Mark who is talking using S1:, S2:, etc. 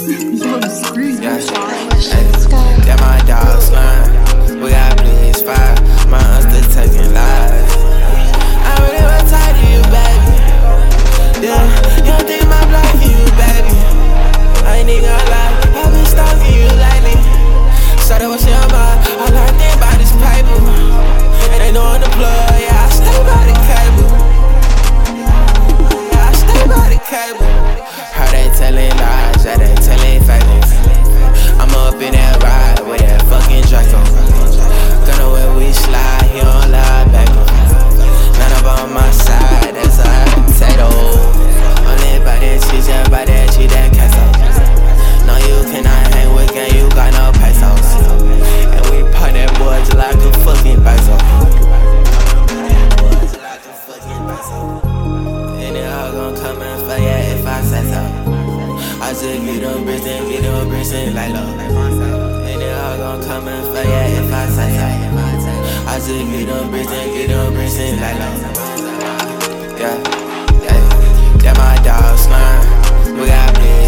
S1: Yo, screw
S2: Yeah,
S1: you, Sean.
S2: ay, yeah, my dog slime. We got police fire. My uncle taking lives. I really want to talk to you, baby. Yeah, you don't think my block for you, baby. I ain't even gonna lie, I've been stalking you lately. Started what's in your mind, all I think about is paper. Ain't no on the plug, yeah, I stay by the cable. Yeah, I stay by the cable. How they telling lies, yeah, they telling fakes. I'm up in that ride with that fucking Draco. Gonna where we slide, he don't lie, baby. None up on my side, that's a hot potato. Only by that cheese, yeah, by that cheese, that queso. No, you cannot hang with gang, you got no pesos. And we put that boy just like a fucking peso. And they all gon' come and fuck, yeah, if I say so. I just get them bricks and like low. And they all gon' come and fuck, yeah, if I say so. I just get them bricks and like low. Yeah, yeah, yeah, my dog slime. We got big.